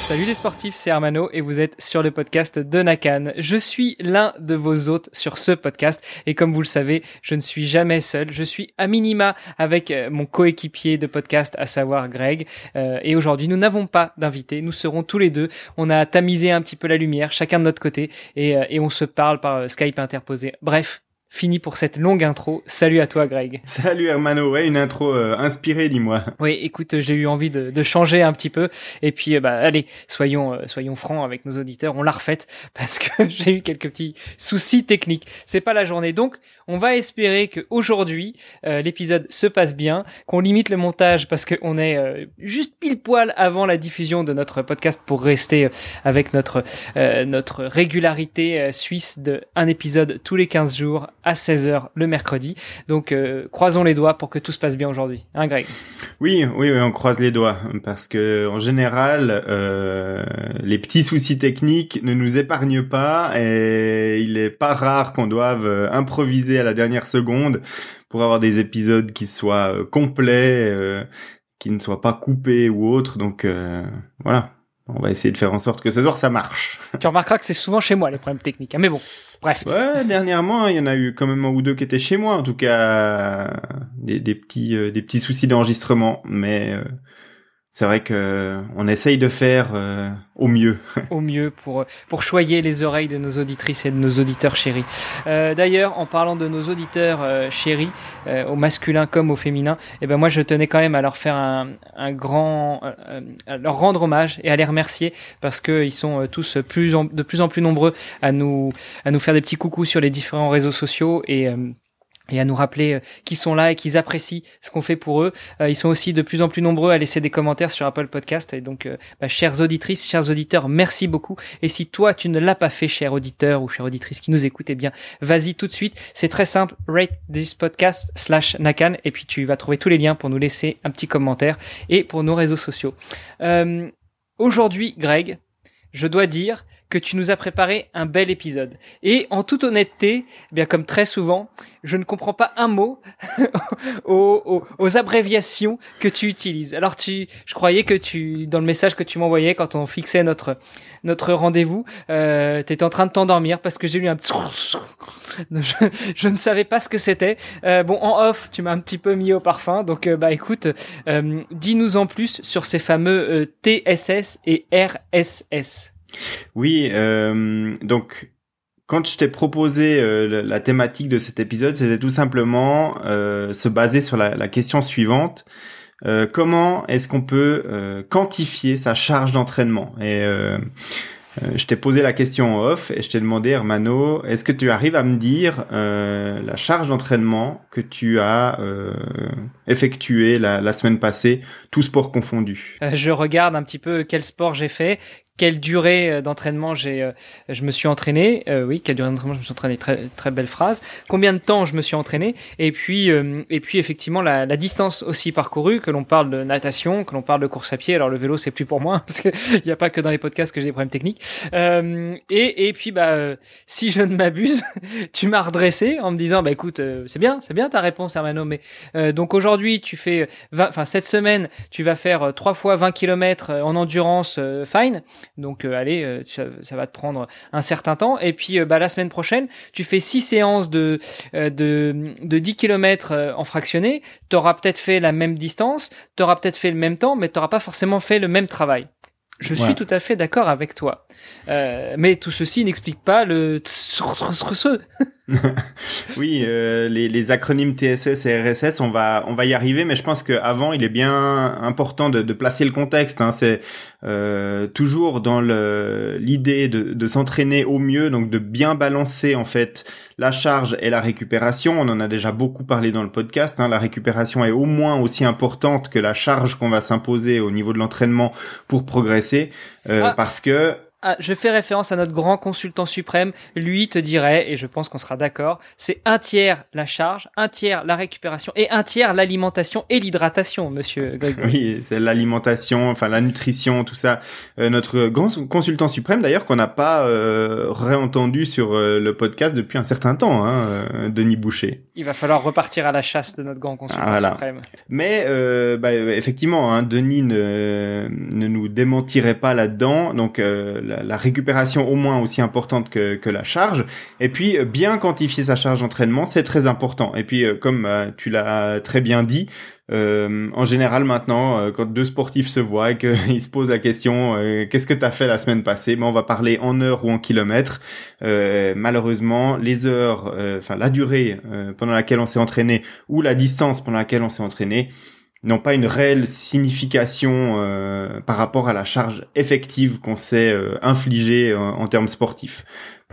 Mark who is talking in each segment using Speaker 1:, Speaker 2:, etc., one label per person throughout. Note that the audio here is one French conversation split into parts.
Speaker 1: Salut les sportifs, c'est Hermano et vous êtes sur le podcast de Nakan. Je suis l'un de vos hôtes sur ce podcast et comme vous le savez, je ne suis jamais seul. Je suis à minima avec mon coéquipier de podcast, à savoir Greg. Et aujourd'hui, nous n'avons pas d'invité, nous serons tous les deux. On a tamisé un petit peu la lumière, chacun de notre côté et on se parle par Skype interposé. Bref. Fini pour cette longue intro. Salut à toi, Greg.
Speaker 2: Salut Hermano. Ouais, une intro inspirée, dis-moi.
Speaker 1: Oui, écoute, j'ai eu envie de changer un petit peu. Et puis, allez, soyons francs avec nos auditeurs. On l'a refaite parce que j'ai eu quelques petits soucis techniques. C'est pas la journée. Donc, on va espérer que aujourd'hui l'épisode se passe bien, qu'on limite le montage parce qu'on est juste pile poil avant la diffusion de notre podcast pour rester avec notre régularité suisse de un épisode tous les 15 jours à 16h le mercredi. Donc, croisons les doigts pour que tout se passe bien aujourd'hui. Hein, Greg?
Speaker 2: Oui, on croise les doigts parce que en général, les petits soucis techniques ne nous épargnent pas et il est pas rare qu'on doive improviser à la dernière seconde pour avoir des épisodes qui soient complets, qui ne soient pas coupés ou autres. Donc, voilà. On va essayer de faire en sorte que ce soir ça marche.
Speaker 1: Tu remarqueras que c'est souvent chez moi les problèmes techniques, hein, mais bon, bref.
Speaker 2: Ouais, dernièrement, il y en a eu quand même un ou deux qui étaient chez moi, en tout cas des petits soucis d'enregistrement, mais c'est vrai que on essaye de faire au mieux.
Speaker 1: Au mieux pour choyer les oreilles de nos auditrices et de nos auditeurs chéris. D'ailleurs, en parlant de nos auditeurs chéris, au masculin comme au féminin, moi je tenais quand même à leur faire un grand, à leur rendre hommage et à les remercier parce que ils sont tous de plus en plus nombreux à nous faire des petits coucous sur les différents réseaux sociaux et à nous rappeler qu'ils sont là et qu'ils apprécient ce qu'on fait pour eux. Ils sont aussi de plus en plus nombreux à laisser des commentaires sur Apple Podcast. Et donc, chères auditrices, chers auditeurs, merci beaucoup. Et si toi, tu ne l'as pas fait, cher auditeur ou chère auditrice qui nous écoute, vas-y tout de suite. C'est très simple. Rate this podcast /Nakan. Et puis, tu vas trouver tous les liens pour nous laisser un petit commentaire et pour nos réseaux sociaux. Aujourd'hui, Greg, je dois dire que tu nous as préparé un bel épisode. Et en toute honnêteté, comme très souvent, je ne comprends pas un mot aux abréviations que tu utilises. Alors je croyais que dans le message que tu m'envoyais quand on fixait notre rendez-vous, t'étais en train de t'endormir parce que j'ai lu un petit... Je ne savais pas ce que c'était. En off, tu m'as un petit peu mis au parfum. Donc, écoute, dis-nous en plus sur ces fameux TSS et RSS.
Speaker 2: Oui, donc quand je t'ai proposé la thématique de cet épisode, c'était tout simplement se baser sur la question suivante. Comment est-ce qu'on peut quantifier sa charge d'entraînement? Et je t'ai posé la question en off et je t'ai demandé, Hermano, est-ce que tu arrives à me dire la charge d'entraînement que tu as effectuée la semaine passée, tout sport confondu?
Speaker 1: Je regarde un petit peu quel sport j'ai fait, quelle durée d'entraînement je me suis entraîné. Oui, quelle durée d'entraînement je me suis entraîné. Très très belle phrase. Combien de temps je me suis entraîné? Et puis effectivement la distance aussi parcourue. Que l'on parle de natation, que l'on parle de course à pied. Alors le vélo c'est plus pour moi parce que il y a pas que dans les podcasts que j'ai des problèmes techniques. Et puis si je ne m'abuse, tu m'as redressé en me disant écoute c'est bien ta réponse Hermano. Mais donc aujourd'hui tu fais cette semaine tu vas faire 3 fois 20 km en endurance fine. Donc allez, ça va te prendre un certain temps. Et puis la semaine prochaine, tu fais 6 séances de 10 km en fractionné. Tu auras peut-être fait la même distance, tu auras peut-être fait le même temps, mais tu n'auras pas forcément fait le même travail. Je suis tout à fait d'accord avec toi. Mais tout ceci n'explique pas le...
Speaker 2: Oui, les acronymes TSS et RSS, on va y arriver, mais je pense qu'avant, il est bien important de placer le contexte. Hein. C'est toujours dans l'idée de s'entraîner au mieux, donc de bien balancer en fait la charge et la récupération. On en a déjà beaucoup parlé dans le podcast. Hein. La récupération est au moins aussi importante que la charge qu'on va s'imposer au niveau de l'entraînement pour progresser, parce que
Speaker 1: je fais référence à notre grand consultant suprême. Lui te dirait, et je pense qu'on sera d'accord, c'est 1/3 la charge, 1/3 la récupération et 1/3 l'alimentation et l'hydratation, monsieur Grégory.
Speaker 2: Oui, c'est l'alimentation, enfin la nutrition, tout ça. Notre grand consultant suprême, d'ailleurs, qu'on n'a pas réentendu sur le podcast depuis un certain temps, Denis Boucher.
Speaker 1: Il va falloir repartir à la chasse de notre grand consultant suprême.
Speaker 2: Mais effectivement, Denis ne nous démentirait pas là-dedans. Donc la récupération au moins aussi importante que la charge. Et puis bien quantifier sa charge d'entraînement, c'est très important. Et puis comme tu l'as très bien dit, en général maintenant, quand deux sportifs se voient et qu'ils se posent la question qu'est-ce que t'as fait la semaine passée, on va parler en heures ou en kilomètres. Malheureusement, les heures, la durée pendant laquelle on s'est entraîné ou la distance pendant laquelle on s'est entraîné n'ont pas une réelle signification par rapport à la charge effective qu'on s'est infligée en termes sportifs.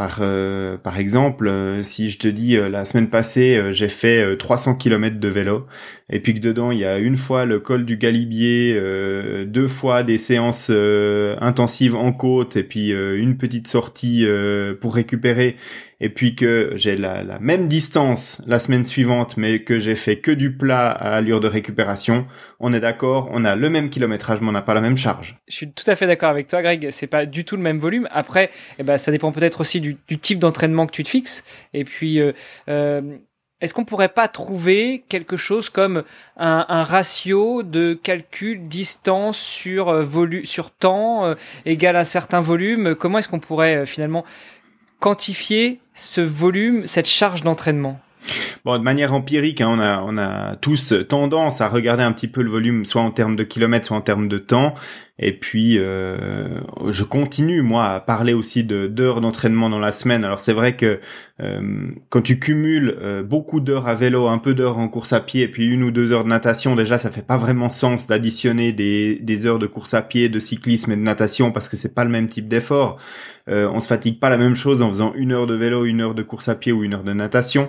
Speaker 2: Par exemple, si je te dis la semaine passée j'ai fait 300 km de vélo et puis que dedans il y a une fois le col du Galibier, 2 fois des séances intensives en côte et puis une petite sortie pour récupérer, et puis que j'ai la même distance la semaine suivante mais que j'ai fait que du plat à allure de récupération, on est d'accord, on a le même kilométrage mais on n'a pas la même charge.
Speaker 1: Je suis tout à fait d'accord avec toi, Greg, c'est pas du tout le même volume. Après, ça dépend peut-être aussi du type d'entraînement que tu te fixes. Et puis, est-ce qu'on pourrait pas trouver quelque chose comme un ratio de calcul distance sur temps égal à un certain volume? Comment est-ce qu'on pourrait finalement quantifier ce volume, cette charge d'entraînement?
Speaker 2: Bon, de manière empirique, on a tous tendance à regarder un petit peu le volume, soit en termes de kilomètres, soit en termes de temps. Et puis, je continue, moi, à parler aussi d'heures d'entraînement dans la semaine. Alors, c'est vrai que quand tu cumules beaucoup d'heures à vélo, un peu d'heures en course à pied, et puis 1 ou 2 heures de natation, déjà, ça fait pas vraiment sens d'additionner des heures de course à pied, de cyclisme et de natation, parce que c'est pas le même type d'effort. On se fatigue pas la même chose en faisant 1 heure de vélo, 1 heure de course à pied ou 1 heure de natation.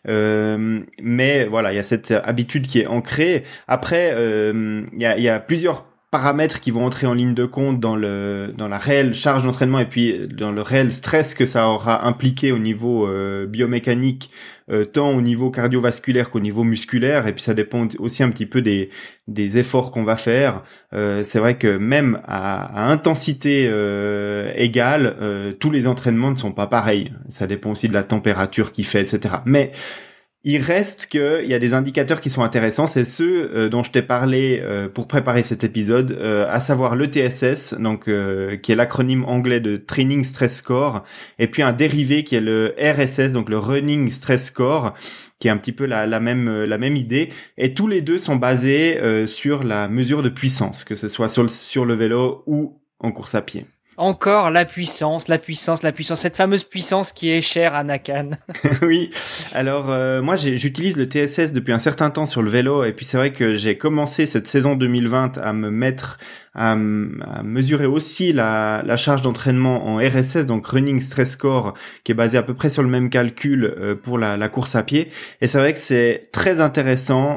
Speaker 2: Mais voilà, il y a cette habitude qui est ancrée. Après, il y a plusieurs paramètres qui vont entrer en ligne de compte dans la réelle charge d'entraînement et puis dans le réel stress que ça aura impliqué au niveau biomécanique, tant au niveau cardiovasculaire qu'au niveau musculaire. Et puis ça dépend aussi un petit peu des efforts qu'on va faire. C'est vrai que même à intensité égale, tous les entraînements ne sont pas pareils. Ça dépend aussi de la température qu'il fait, etc. Mais il reste qu'il y a des indicateurs qui sont intéressants, c'est ceux dont je t'ai parlé pour préparer cet épisode, à savoir le TSS, donc qui est l'acronyme anglais de Training Stress Score, et puis un dérivé qui est le RSS, donc le Running Stress Score, qui est un petit peu la même idée, et tous les deux sont basés sur la mesure de puissance, que ce soit sur le vélo ou en course à pied.
Speaker 1: Encore la puissance, cette fameuse puissance qui est chère à Nakan.
Speaker 2: Oui, alors moi j'utilise le TSS depuis un certain temps sur le vélo, et puis c'est vrai que j'ai commencé cette saison 2020 à me mettre à mesurer aussi la charge d'entraînement en RSS, donc Running Stress Score, qui est basé à peu près sur le même calcul pour la course à pied, et c'est vrai que c'est très intéressant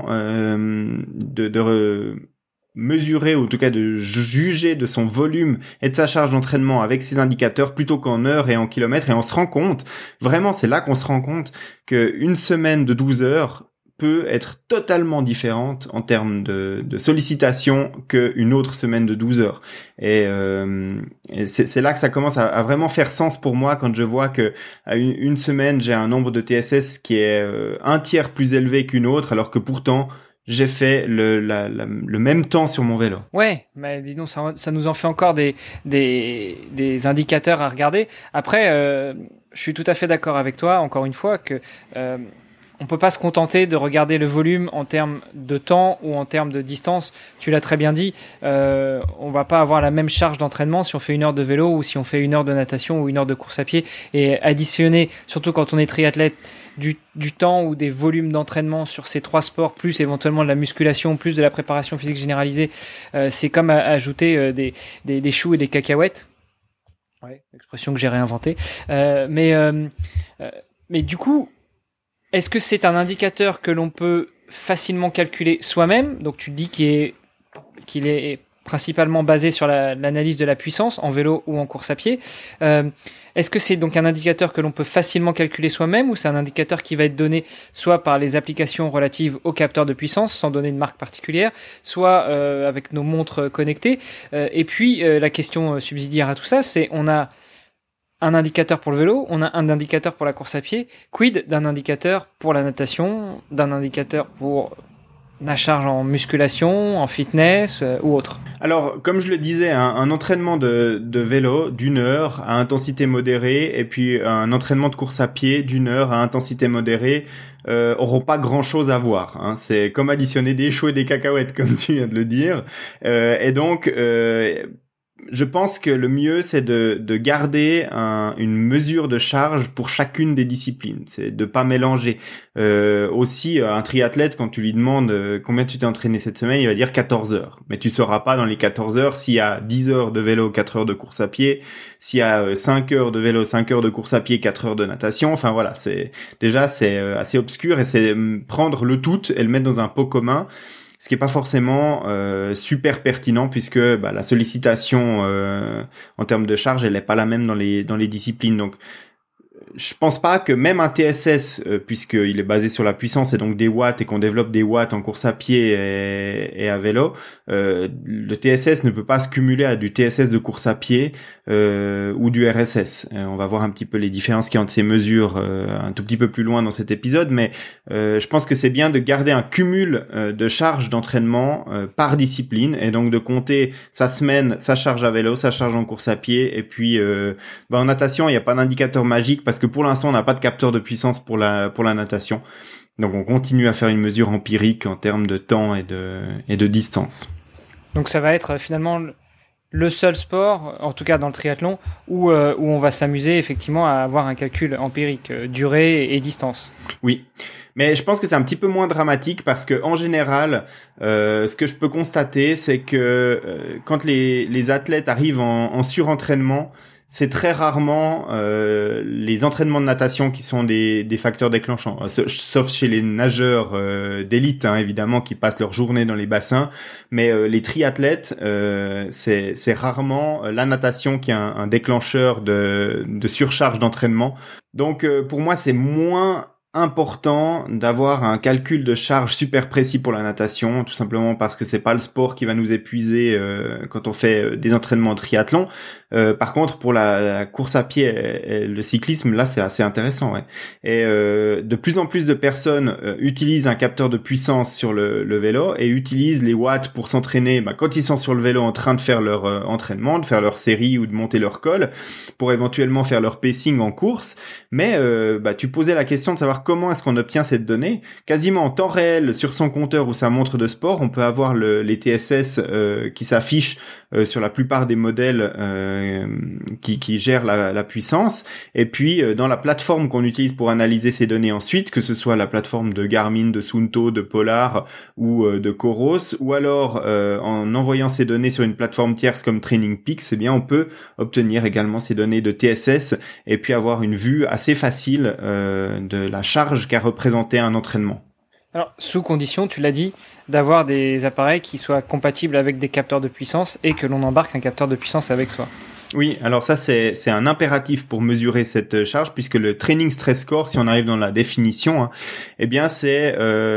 Speaker 2: de mesurer, ou en tout cas de juger de son volume et de sa charge d'entraînement avec ces indicateurs plutôt qu'en heures et en kilomètres, et on se rend compte, vraiment c'est là qu'on se rend compte qu'une semaine de 12 heures peut être totalement différente en termes de sollicitation qu'une autre semaine de 12 heures. Et c'est là que ça commence à vraiment faire sens pour moi, quand je vois que à une semaine j'ai un nombre de TSS qui est 1/3 plus élevé qu'une autre, alors que pourtant j'ai fait le même temps sur mon vélo.
Speaker 1: Ouais, mais dis donc, ça nous en fait encore des indicateurs à regarder. Après, je suis tout à fait d'accord avec toi, encore une fois, que on peut pas se contenter de regarder le volume en termes de temps ou en termes de distance. Tu l'as très bien dit, on va pas avoir la même charge d'entraînement si on fait 1 heure de vélo ou si on fait 1 heure de natation ou 1 heure de course à pied, et additionner, surtout quand on est triathlète, du temps ou des volumes d'entraînement sur ces 3 sports, plus éventuellement de la musculation, plus de la préparation physique généralisée, c'est comme ajouter des choux et des cacahuètes. Ouais, expression que j'ai réinventée. Mais du coup, est-ce que c'est un indicateur que l'on peut facilement calculer soi-même? Donc tu dis qu'il est principalement basé sur l'analyse de la puissance en vélo ou en course à pied. Est-ce que c'est donc un indicateur que l'on peut facilement calculer soi-même ou c'est un indicateur qui va être donné soit par les applications relatives aux capteurs de puissance sans donner de marque particulière, soit avec nos montres connectées. Et puis la question subsidiaire à tout ça, c'est on a un indicateur pour le vélo, on a un indicateur pour la course à pied. Quid d'un indicateur pour la natation, d'un indicateur pour la charge en musculation, en fitness ou autre?
Speaker 2: Alors, comme je le disais, un entraînement de vélo d'une heure à intensité modérée et puis un entraînement de course à pied d'une heure à intensité modérée auront pas grand-chose à voir. Hein. C'est comme additionner des choux et des cacahuètes, comme tu viens de le dire. Et donc, je pense que le mieux, c'est de garder une mesure de charge pour chacune des disciplines. C'est de pas mélanger. Aussi, un triathlète, quand tu lui demandes combien tu t'es entraîné cette semaine, il va dire 14 heures. Mais tu sauras pas dans les 14 heures s'il y a 10 heures de vélo, 4 heures de course à pied, s'il y a 5 heures de vélo, 5 heures de course à pied, 4 heures de natation. Enfin voilà, c'est assez obscur et c'est prendre le tout et le mettre dans un pot commun. Ce qui est pas forcément super pertinent puisque la sollicitation en termes de charge, elle est pas la même dans les disciplines. Donc je pense pas que même un TSS, puisqu'il est basé sur la puissance et donc des watts et qu'on développe des watts en course à pied et à vélo, le TSS ne peut pas se cumuler à du TSS de course à pied ou du RSS. On va voir un petit peu les différences qu'il y a entre ces mesures un tout petit peu plus loin dans cet épisode, mais je pense que c'est bien de garder un cumul de charges d'entraînement par discipline et donc de compter sa semaine, sa charge à vélo, sa charge en course à pied et puis en natation, il n'y a pas d'indicateur magique parce que pour l'instant, on n'a pas de capteur de puissance pour la natation. Donc, on continue à faire une mesure empirique en termes de temps et de distance.
Speaker 1: Donc, ça va être finalement le seul sport, en tout cas dans le triathlon, où on va s'amuser effectivement à avoir un calcul empirique, durée et distance.
Speaker 2: Oui. Mais je pense que c'est un petit peu moins dramatique parce que en général, ce que je peux constater, c'est que quand les athlètes arrivent en surentraînement, c'est très rarement les entraînements de natation qui sont des facteurs déclenchants, sauf chez les nageurs d'élite, hein, évidemment, qui passent leur journée dans les bassins. Mais les triathlètes, c'est rarement la natation qui est un déclencheur de surcharge d'entraînement. Donc pour moi, c'est moins important d'avoir un calcul de charge super précis pour la natation, tout simplement parce que c'est pas le sport qui va nous épuiser quand on fait des entraînements de triathlon. Par contre, pour la course à pied et le cyclisme, là, c'est assez intéressant. Ouais. Et de plus en plus de personnes utilisent un capteur de puissance sur le vélo et utilisent les watts pour s'entraîner quand ils sont sur le vélo en train de faire leur entraînement, de faire leur série ou de monter leur col, pour éventuellement faire leur pacing en course. Mais tu posais la question de savoir comment est-ce qu'on obtient cette donnée. Quasiment en temps réel sur son compteur ou sa montre de sport, on peut avoir les TSS qui s'affichent sur la plupart des modèles qui gèrent la puissance. Et puis dans la plateforme qu'on utilise pour analyser ces données ensuite, que ce soit la plateforme de Garmin, de Suunto, de Polar ou de Coros, ou alors en envoyant ces données sur une plateforme tierce comme TrainingPeaks, eh bien on peut obtenir également ces données de TSS et puis avoir une vue assez facile de la charge qu'a représenté un entraînement.
Speaker 1: Alors, sous condition, tu l'as dit, d'avoir des appareils qui soient compatibles avec des capteurs de puissance et que l'on embarque un capteur de puissance avec soi.
Speaker 2: Oui, alors ça c'est un impératif pour mesurer cette charge puisque le training stress score, si on arrive dans la définition, hein, eh bien c'est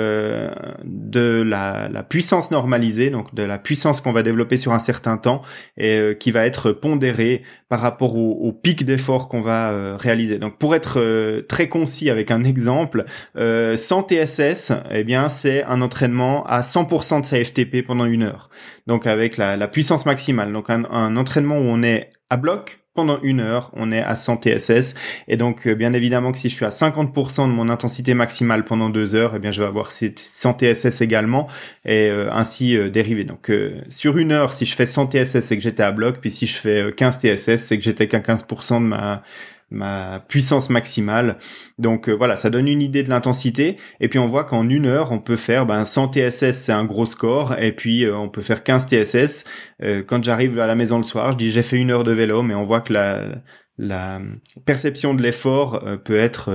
Speaker 2: de la puissance normalisée, donc de la puissance qu'on va développer sur un certain temps et qui va être pondérée par rapport au pic d'effort qu'on va réaliser. Donc pour être très concis avec un exemple, 100 TSS, eh bien c'est un entraînement à 100% de sa FTP pendant 1 heure. Donc avec la puissance maximale. Donc un entraînement où on est à bloc pendant 1 heure, on est à 100 TSS. Et donc, bien évidemment que si je suis à 50% de mon intensité maximale pendant 2 heures, eh bien, je vais avoir ces 100 TSS également et ainsi dériver. Donc, sur 1 heure, si je fais 100 TSS, c'est que j'étais à bloc. Puis si je fais 15 TSS, c'est que j'étais qu'à 15% de ma puissance maximale. Donc voilà, ça donne une idée de l'intensité et puis on voit qu'en 1 heure on peut faire 100 TSS, c'est un gros score, et puis on peut faire 15 TSS. Quand j'arrive à la maison le soir, je dis j'ai fait 1 heure de vélo, mais on voit que la perception de l'effort peut être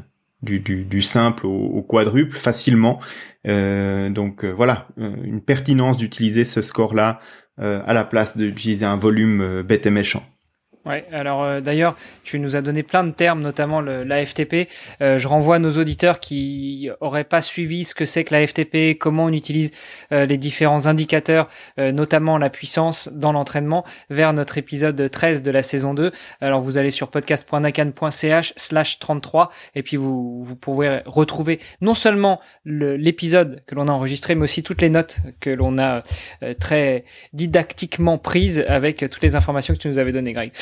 Speaker 2: du simple au quadruple facilement. Donc voilà, une pertinence d'utiliser ce score-là à la place d'utiliser un volume bête et méchant.
Speaker 1: Ouais, alors d'ailleurs, tu nous as donné plein de termes, notamment l'AFTP. Je renvoie nos auditeurs qui auraient pas suivi ce que c'est que l'AFTP, comment on utilise les différents indicateurs, notamment la puissance dans l'entraînement, vers notre épisode 13 de la saison 2. Alors vous allez sur podcast.nakan.ch/33 et puis vous pourrez retrouver non seulement l'épisode que l'on a enregistré, mais aussi toutes les notes que l'on a très didactiquement prises avec toutes les informations que tu nous avais données, Greg.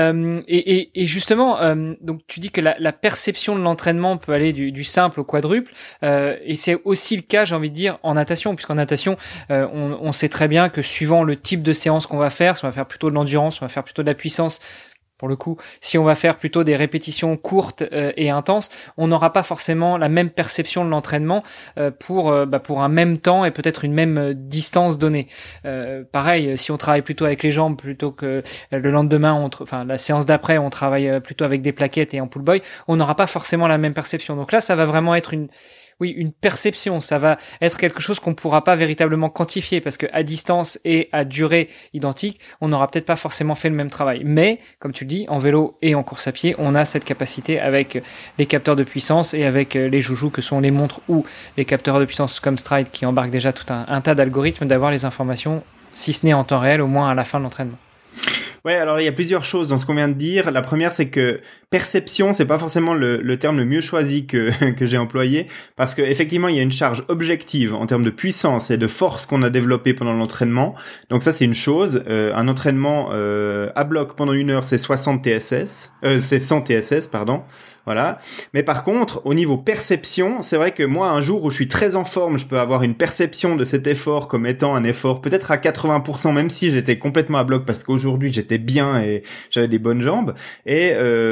Speaker 1: Et justement, donc tu dis que la perception de l'entraînement peut aller du simple au quadruple, et c'est aussi le cas, j'ai envie de dire, en natation, puisqu'en natation, on sait très bien que suivant le type de séance qu'on va faire, si on va faire plutôt de l'endurance, on va faire plutôt de la puissance. Pour le coup, si on va faire plutôt des répétitions courtes et intenses, on n'aura pas forcément la même perception de l'entraînement pour un même temps et peut-être une même distance donnée. Pareil, si on travaille plutôt avec les jambes plutôt que le lendemain, la séance d'après, on travaille plutôt avec des plaquettes et en pull boy, on n'aura pas forcément la même perception. Donc là, ça va vraiment être une perception, ça va être quelque chose qu'on pourra pas véritablement quantifier parce que à distance et à durée identique, on n'aura peut-être pas forcément fait le même travail. Mais, comme tu le dis, en vélo et en course à pied, on a cette capacité avec les capteurs de puissance et avec les joujoux que sont les montres ou les capteurs de puissance comme Stride qui embarquent déjà tout un tas d'algorithmes d'avoir les informations, si ce n'est en temps réel, au moins à la fin de l'entraînement.
Speaker 2: Ouais, alors il y a plusieurs choses dans ce qu'on vient de dire. La première, c'est que perception, c'est pas forcément le terme le mieux choisi que j'ai employé, parce que effectivement, il y a une charge objective en termes de puissance et de force qu'on a développée pendant l'entraînement. Donc ça, c'est une chose. Un entraînement à bloc pendant 1 heure, c'est 60 TSS, c'est 100 TSS, pardon. Voilà. Mais par contre, au niveau perception, c'est vrai que moi, un jour où je suis très en forme, je peux avoir une perception de cet effort comme étant un effort peut-être à 80%, même si j'étais complètement à bloc parce qu'aujourd'hui j'étais bien et j'avais des bonnes jambes. Et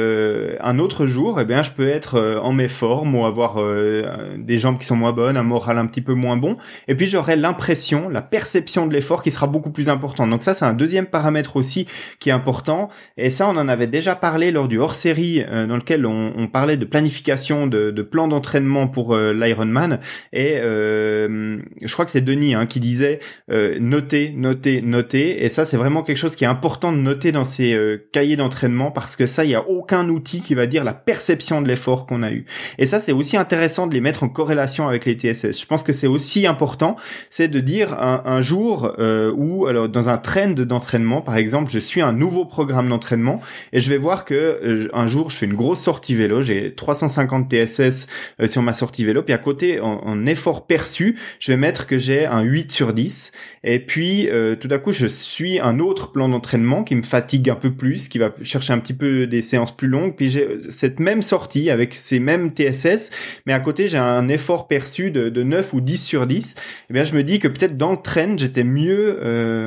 Speaker 2: un autre jour, eh bien, je peux être en méforme ou avoir des jambes qui sont moins bonnes, un moral un petit peu moins bon. Et puis j'aurai l'impression, la perception de l'effort qui sera beaucoup plus importante. Donc ça, c'est un deuxième paramètre aussi qui est important. Et ça, on en avait déjà parlé lors du hors-série dans lequel on parlait de planification, de plan d'entraînement pour l'Ironman, et je crois que c'est Denis qui disait noter, et ça c'est vraiment quelque chose qui est important de noter dans ces cahiers d'entraînement, parce que ça, il y a aucun outil qui va dire la perception de l'effort qu'on a eu. Et ça, c'est aussi intéressant de les mettre en corrélation avec les TSS. Je pense que c'est aussi important, c'est de dire un jour où, alors dans un trend d'entraînement, par exemple, je suis un nouveau programme d'entraînement et je vais voir que un jour je fais une grosse sortie vélo, j'ai 350 TSS sur ma sortie vélo, puis à côté, en effort perçu, je vais mettre que j'ai un 8 sur 10, et puis tout à coup, je suis un autre plan d'entraînement qui me fatigue un peu plus, qui va chercher un petit peu des séances plus longues, puis j'ai cette même sortie avec ces mêmes TSS, mais à côté, j'ai un effort perçu de 9 ou 10 sur 10, et bien je me dis que peut-être dans le trend, j'étais mieux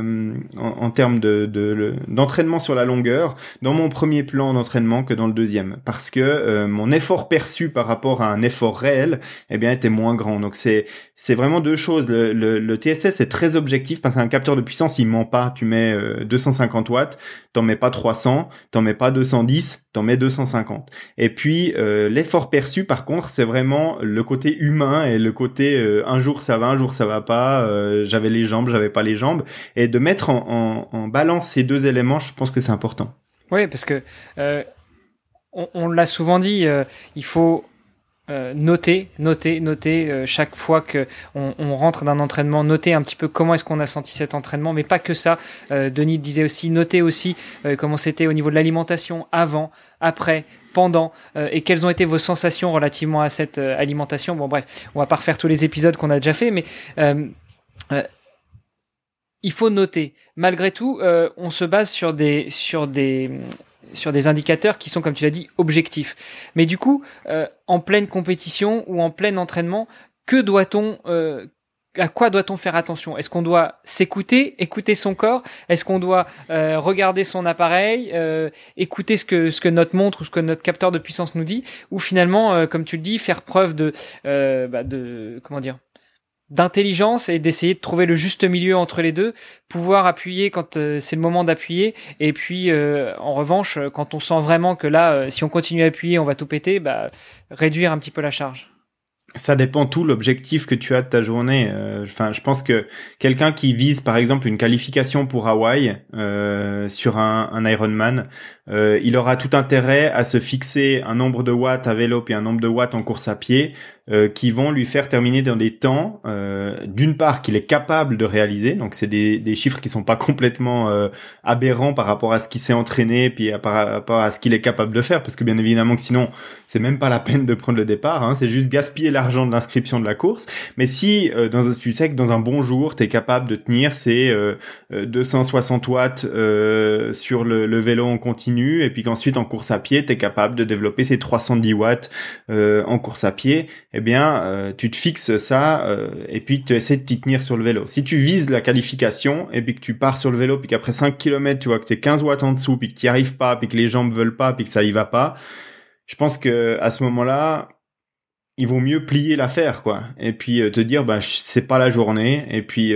Speaker 2: en termes d'entraînement sur la longueur, dans mon premier plan d'entraînement que dans le deuxième, parce que mon effort perçu par rapport à un effort réel, eh bien, était moins grand. Donc c'est vraiment deux choses. Le TSS est très objectif parce qu'un capteur de puissance, il ment pas. Tu mets 250 watts, t'en mets pas 300, t'en mets pas 210, t'en mets 250. Et puis l'effort perçu, par contre, c'est vraiment le côté humain et le côté un jour ça va, un jour ça va pas. J'avais les jambes, j'avais pas les jambes, et de mettre en balance ces deux éléments, je pense que c'est important.
Speaker 1: Oui, parce que on l'a souvent dit, il faut noter chaque fois que on rentre d'un entraînement, noter un petit peu comment est-ce qu'on a senti cet entraînement, mais pas que ça. Denis disait aussi, noter aussi comment c'était au niveau de l'alimentation avant, après, pendant, et quelles ont été vos sensations relativement à cette alimentation. Bon bref, on va pas refaire tous les épisodes qu'on a déjà fait, mais il faut noter. Malgré tout, on se base sur des indicateurs qui sont, comme tu l'as dit, objectifs. Mais du coup, en pleine compétition ou en plein entraînement, à quoi doit-on faire attention ? Est-ce qu'on doit écouter son corps ? Est-ce qu'on doit regarder son appareil, écouter ce que notre montre ou ce que notre capteur de puissance nous dit ? Ou finalement, comme tu le dis, faire preuve d'intelligence et d'essayer de trouver le juste milieu entre les deux, pouvoir appuyer quand c'est le moment d'appuyer, et puis en revanche, quand on sent vraiment que là, si on continue à appuyer, on va tout péter, réduire un petit peu la charge.
Speaker 2: Ça dépend tout l'objectif que tu as de ta journée. Enfin, je pense que quelqu'un qui vise par exemple une qualification pour Hawaï sur un Ironman, il aura tout intérêt à se fixer un nombre de watts à vélo puis un nombre de watts en course à pied qui vont lui faire terminer dans des temps d'une part qu'il est capable de réaliser. Donc c'est des chiffres qui sont pas complètement aberrants par rapport à ce qu'il s'est entraîné puis par rapport à ce qu'il est capable de faire, parce que bien évidemment que sinon c'est même pas la peine de prendre le départ, hein, c'est juste gaspiller l'argent de l'inscription de la course. Mais si tu sais que dans un bon jour t'es capable de tenir ces 260 watts sur le vélo en continu, et puis qu'ensuite en course à pied t'es capable de développer ces 310 watts en course à pied, eh bien tu te fixes ça et puis tu essaies de t'y tenir sur le vélo. Si tu vises la qualification et puis que tu pars sur le vélo puis qu'après 5 km tu vois que t'es 15 watts en dessous puis que t'y arrives pas puis que les jambes veulent pas puis que ça y va pas, je pense que à ce moment-là il vaut mieux plier l'affaire, quoi. Et puis te dire, c'est pas la journée. Et puis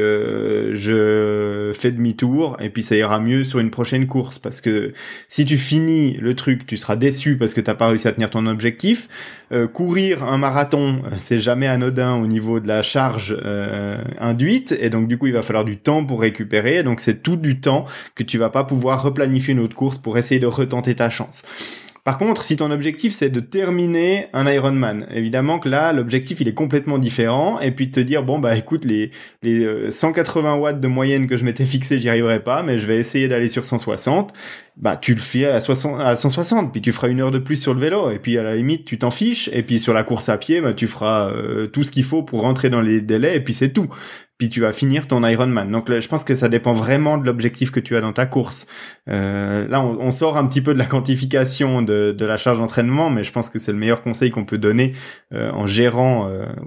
Speaker 2: je fais demi-tour. Et puis ça ira mieux sur une prochaine course. Parce que si tu finis le truc, tu seras déçu parce que t'as pas réussi à tenir ton objectif. Courir un marathon, c'est jamais anodin au niveau de la charge induite. Et donc du coup, il va falloir du temps pour récupérer. Donc c'est tout du temps que tu vas pas pouvoir replanifier une autre course pour essayer de retenter ta chance. Par contre, si ton objectif c'est de terminer un Ironman, évidemment que là l'objectif il est complètement différent, et puis de te dire écoute, les 180 watts de moyenne que je m'étais fixé, j'y arriverai pas, mais je vais essayer d'aller sur 160. Tu le fais à 160, puis tu feras 1 heure de plus sur le vélo, et puis à la limite tu t'en fiches, et puis sur la course à pied tu feras tout ce qu'il faut pour rentrer dans les délais, et puis c'est tout. Puis tu vas finir ton Ironman. Donc là, je pense que ça dépend vraiment de l'objectif que tu as dans ta course. Là, on sort un petit peu de la quantification de la charge d'entraînement, mais je pense que c'est le meilleur conseil qu'on peut donner en gérant,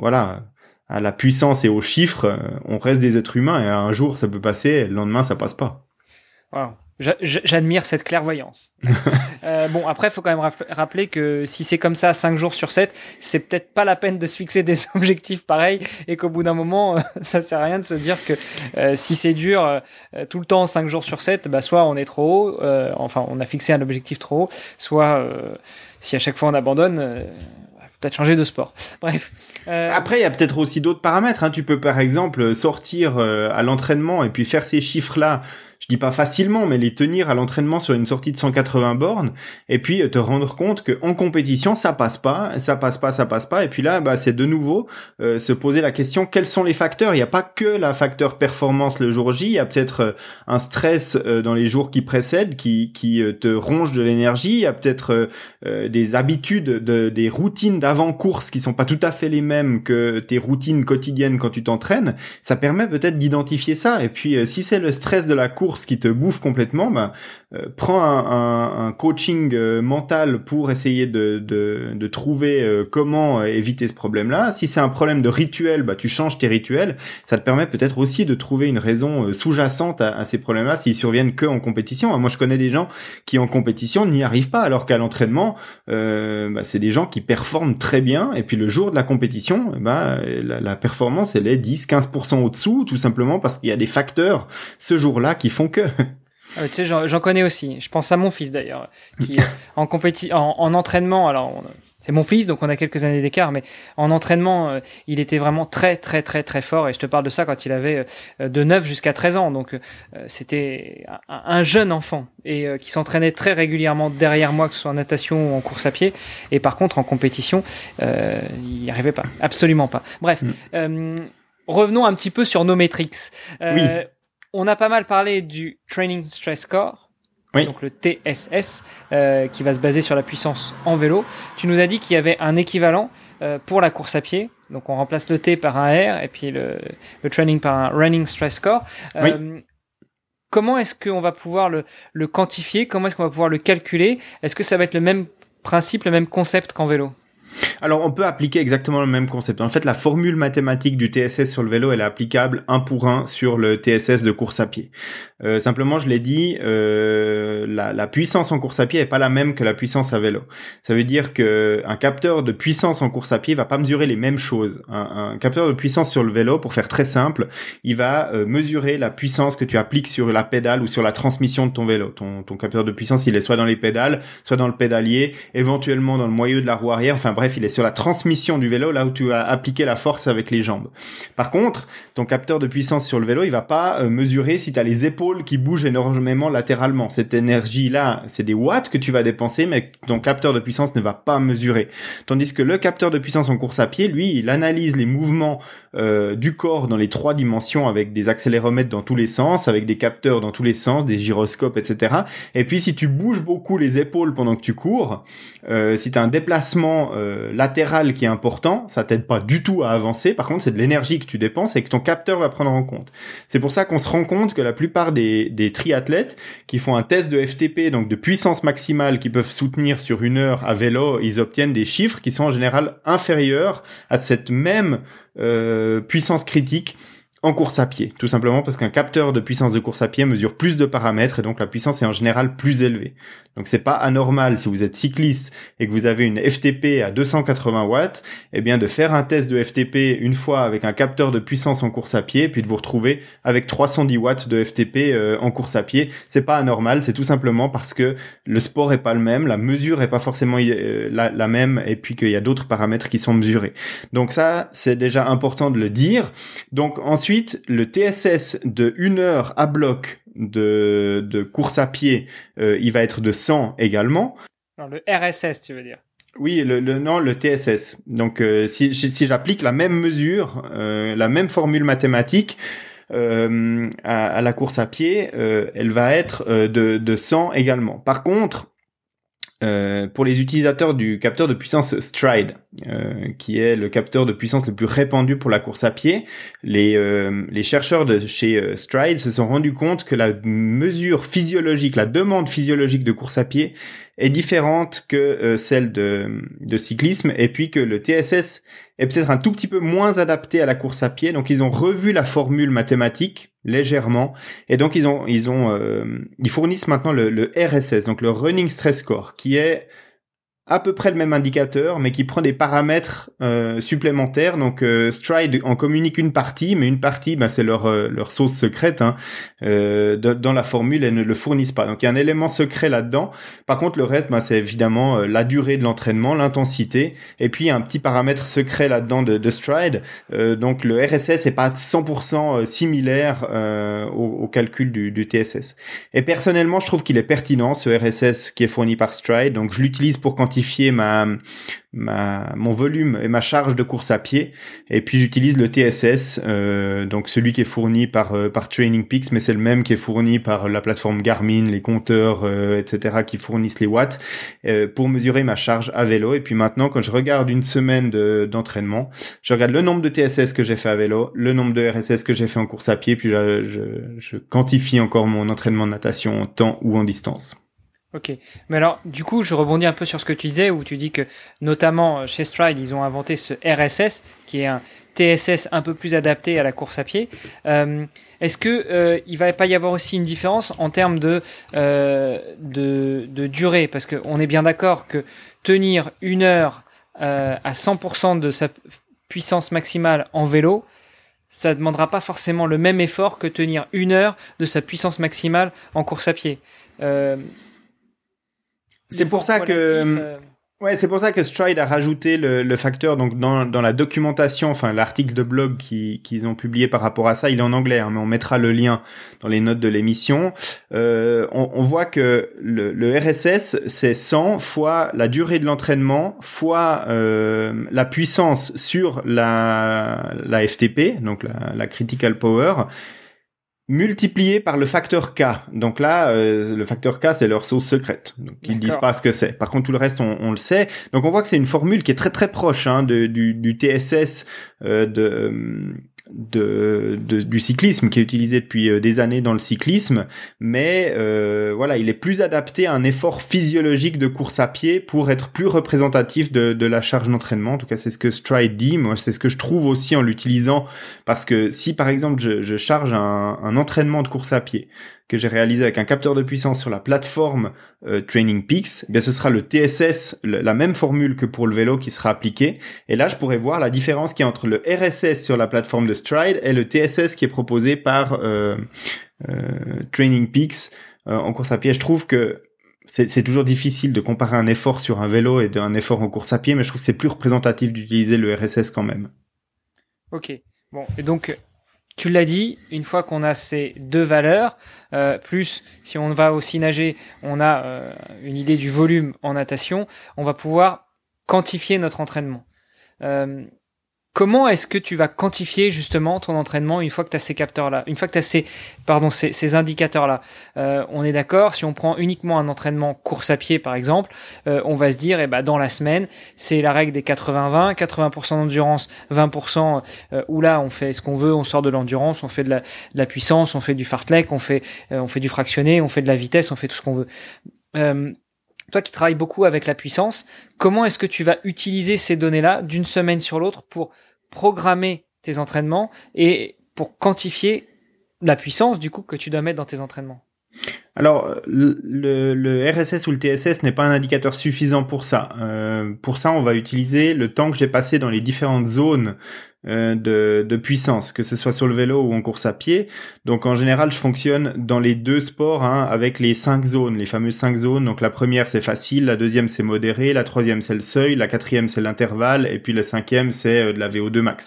Speaker 2: à la puissance et aux chiffres. On reste des êtres humains, et un jour ça peut passer, et le lendemain ça passe pas.
Speaker 1: Wow. J'admire cette clairvoyance. Après, il faut quand même rappeler que si c'est comme ça 5 jours sur 7, c'est peut-être pas la peine de se fixer des objectifs pareils, et qu'au bout d'un moment, ça sert à rien de se dire que si c'est dur tout le temps 5 jours sur 7, soit on est trop haut, on a fixé un objectif trop haut, soit si à chaque fois on abandonne, peut-être changer de sport. Bref.
Speaker 2: Après, il y a peut-être aussi d'autres paramètres, hein. Tu peux par exemple sortir à l'entraînement et puis faire ces chiffres-là. Je dis pas facilement, mais les tenir à l'entraînement sur une sortie de 180 bornes, et puis te rendre compte que en compétition ça passe pas, et puis là c'est de nouveau se poser la question, quels sont les facteurs. Il y a pas que la facteur performance le jour J, il y a peut-être un stress dans les jours qui précèdent qui te ronge de l'énergie, il y a peut-être des habitudes, des routines d'avant-course qui sont pas tout à fait les mêmes que tes routines quotidiennes quand tu t'entraînes. Ça permet peut-être d'identifier ça, et puis si c'est le stress de la course qui te bouffe complètement, prends un coaching mental pour essayer de trouver comment éviter ce problème-là. Si c'est un problème de rituel, tu changes tes rituels. Ça te permet peut-être aussi de trouver une raison sous-jacente à ces problèmes-là s'ils surviennent que en compétition. Moi, je connais des gens qui en compétition n'y arrivent pas, alors qu'à l'entraînement, c'est des gens qui performent très bien, et puis le jour de la compétition, la performance elle est 10-15% au-dessous, tout simplement parce qu'il y a des facteurs ce jour-là qui font que...
Speaker 1: Tu sais, j'en connais aussi. Je pense à mon fils d'ailleurs, qui en entraînement. Alors, c'est mon fils, donc on a quelques années d'écart, mais en entraînement, il était vraiment très, très, très, très fort. Et je te parle de ça quand il avait de 9 jusqu'à 13 ans. Donc, c'était un jeune enfant et qui s'entraînait très régulièrement derrière moi, que ce soit en natation ou en course à pied. Et par contre, en compétition, il n'y arrivait pas, absolument pas. Bref, revenons un petit peu sur nos métriques.
Speaker 2: Oui.
Speaker 1: On a pas mal parlé du Training Stress Score,
Speaker 2: oui.
Speaker 1: Donc le TSS, qui va se baser sur la puissance en vélo. Tu nous as dit qu'il y avait un équivalent pour la course à pied. Donc on remplace le T par un R et puis le training par un Running Stress Score.
Speaker 2: Oui.
Speaker 1: Comment est-ce qu'on va pouvoir le quantifier? Comment est-ce qu'on va pouvoir le calculer? Est-ce que ça va être le même principe, le même concept qu'en vélo?
Speaker 2: Alors, on peut appliquer exactement le même concept. En fait, la formule mathématique du TSS sur le vélo, elle est applicable 1 pour 1 sur le TSS de course à pied. Simplement, je l'ai dit, la puissance en course à pied est pas la même que la puissance à vélo. Ça veut dire que un capteur de puissance en course à pied va pas mesurer les mêmes choses. Un capteur de puissance sur le vélo, pour faire très simple, il va mesurer la puissance que tu appliques sur la pédale ou sur la transmission de ton vélo. Ton capteur de puissance, il est soit dans les pédales, soit dans le pédalier, éventuellement dans le moyeu de la roue arrière. Enfin bref, bref, il est sur la transmission du vélo, là où tu as appliqué la force avec les jambes. Par contre, ton capteur de puissance sur le vélo, il va pas mesurer si tu as les épaules qui bougent énormément latéralement. Cette énergie-là, c'est des watts que tu vas dépenser, mais ton capteur de puissance ne va pas mesurer. Tandis que le capteur de puissance en course à pied, lui, il analyse les mouvements du corps dans les 3 dimensions avec des accéléromètres dans tous les sens, avec des capteurs dans tous les sens, des gyroscopes, etc. Et puis, si tu bouges beaucoup les épaules pendant que tu cours, si tu as un déplacement latéral qui est important, ça t'aide pas du tout à avancer. Par contre, c'est de l'énergie que tu dépenses et que ton capteur va prendre en compte. C'est pour ça qu'on se rend compte que la plupart des triathlètes qui font un test de FTP, donc de puissance maximale qu'ils peuvent soutenir sur 1 heure à vélo, ils obtiennent des chiffres qui sont en général inférieurs à cette même puissance critique en course à pied, tout simplement parce qu'un capteur de puissance de course à pied mesure plus de paramètres et donc la puissance est en général plus élevée. Donc c'est pas anormal si vous êtes cycliste et que vous avez une FTP à 280 watts, eh bien de faire un test de FTP une fois avec un capteur de puissance en course à pied puis de vous retrouver avec 310 watts de FTP en course à pied. C'est pas anormal, c'est tout simplement parce que le sport est pas le même, la mesure est pas forcément la même et puis qu'il y a d'autres paramètres qui sont mesurés. Donc ça, c'est déjà important de le dire. Donc ensuite, le TSS de 1 heure à bloc de course à pied, il va être de 100 également.
Speaker 1: Alors, le RSS, tu veux dire?
Speaker 2: Oui, le TSS. Donc, si j'applique la même mesure, la même formule mathématique à la course à pied, elle va être de 100 également. Par contre, pour les utilisateurs du capteur de puissance Stride, qui est le capteur de puissance le plus répandu pour la course à pied, les chercheurs de chez Stride se sont rendus compte que la mesure physiologique, la demande physiologique de course à pied est différente que celle de cyclisme, et puis que le TSS est peut-être un tout petit peu moins adapté à la course à pied. Donc ils ont revu la formule mathématique légèrement, et donc ils fournissent maintenant le RSS, donc le Running Stress Score, qui est à peu près le même indicateur, mais qui prend des paramètres supplémentaires. Donc Stride en communique une partie, mais une partie, c'est leur sauce secrète. Dans la formule, elles ne le fournissent pas. Donc il y a un élément secret là-dedans. Par contre, le reste, c'est évidemment la durée de l'entraînement, l'intensité, et puis il y a un petit paramètre secret là-dedans de Stride. Donc le RSS est pas 100% similaire au calcul du TSS. Et personnellement, je trouve qu'il est pertinent, ce RSS qui est fourni par Stride. Donc je l'utilise pour quantifier mon volume et ma charge de course à pied, et puis j'utilise le TSS, donc celui qui est fourni par Training Peaks, mais c'est le même qui est fourni par la plateforme Garmin, les compteurs, etc., qui fournissent les watts, pour mesurer ma charge à vélo. Et puis maintenant, quand je regarde une semaine d'entraînement, je regarde le nombre de TSS que j'ai fait à vélo, le nombre de RSS que j'ai fait en course à pied, puis je quantifie encore mon entraînement de natation en temps ou en distance.
Speaker 1: Ok, mais alors du coup je rebondis un peu sur ce que tu disais, où tu dis que notamment chez Stride ils ont inventé ce RSS qui est un TSS un peu plus adapté à la course à pied. Est-ce que il va pas y avoir aussi une différence en termes de durée, parce que on est bien d'accord que tenir 1 heure à 100% de sa puissance maximale en vélo, ça demandera pas forcément le même effort que tenir 1 heure de sa puissance maximale en course à pied.
Speaker 2: C'est pour ça que c'est pour ça que Stride a rajouté le facteur, donc dans la documentation, enfin l'article de blog qu'ils ont publié par rapport à ça, il est en anglais, mais on mettra le lien dans les notes de l'émission. On voit que le RSS, c'est 100 fois la durée de l'entraînement fois la puissance sur la FTP, donc la critical power, multiplié par le facteur K. Donc là, le facteur K, c'est leur sauce secrète. Donc ils disent pas ce que c'est. Par contre, tout le reste, on le sait. Donc on voit que c'est une formule qui est très très proche du TSS du cyclisme, qui est utilisé depuis des années dans le cyclisme, mais voilà, il est plus adapté à un effort physiologique de course à pied pour être plus représentatif de la charge d'entraînement. En tout cas, c'est ce que Stride dit. Moi, c'est ce que je trouve aussi en l'utilisant, parce que si par exemple je charge un entraînement de course à pied que j'ai réalisé avec un capteur de puissance sur la plateforme Training Peaks, eh bien ce sera le TSS, la même formule que pour le vélo qui sera appliquée. Et là, je pourrais voir la différence qu'il y a entre le RSS sur la plateforme de Stride et le TSS qui est proposé par Training Peaks en course à pied. Je trouve que c'est toujours difficile de comparer un effort sur un vélo et un effort en course à pied, mais je trouve que c'est plus représentatif d'utiliser le RSS quand même.
Speaker 1: Ok. Bon, et donc, tu l'as dit, une fois qu'on a ces deux valeurs, plus si on va aussi nager, on a une idée du volume en natation, on va pouvoir quantifier notre entraînement. Comment est-ce que tu vas quantifier justement ton entraînement une fois que tu as ces capteurs-là, une fois que tu as ces indicateurs-là? On est d'accord, si on prend uniquement un entraînement course à pied par exemple, on va se dire, dans la semaine, c'est la règle des 80-20, 80% d'endurance, 20% où là on fait ce qu'on veut, on sort de l'endurance, on fait de la puissance, on fait du fartlek, on fait du fractionné, on fait de la vitesse, on fait tout ce qu'on veut. Toi qui travailles beaucoup avec la puissance, comment est-ce que tu vas utiliser ces données-là d'une semaine sur l'autre pour programmer tes entraînements et pour quantifier la puissance du coup que tu dois mettre dans tes entraînements?
Speaker 2: Alors, le RSS ou le TSS n'est pas un indicateur suffisant pour ça. Pour ça, on va utiliser le temps que j'ai passé dans les différentes zones de puissance, que ce soit sur le vélo ou en course à pied. Donc en général, je fonctionne dans les deux sports avec les 5 zones, les fameuses 5 zones. Donc la première, c'est facile, la deuxième, c'est modéré, la troisième, c'est le seuil, la quatrième, c'est l'intervalle, et puis le cinquième, c'est de la VO2 max.